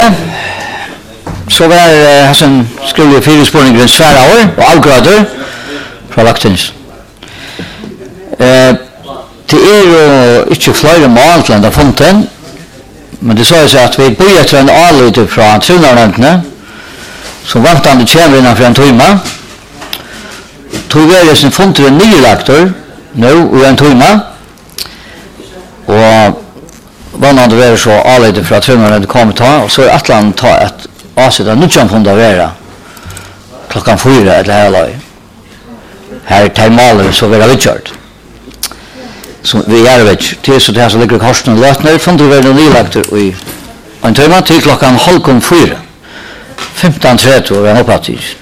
Så var Hassan skulle fyra spårningen svära år och avgrader från Laktins. Det ju inte flera mål till den fonten, men det sa sig att vi börjar till en avlite från trunarnämnden som vantande kommer innanför en timme. Tog vi sin fonter en nylaktor nu och en timme och vannande var så avlite från trunarnämnden kommer ta och så är Atlant ta ett avsätta nutjan fonda vara klockan 4 eller hela här timealer så vara Richard. Så vi är vet till så det här så ligger kosten lättare från det var nylaktor i en timme till klockan 3:30 15:30 och en uppåt.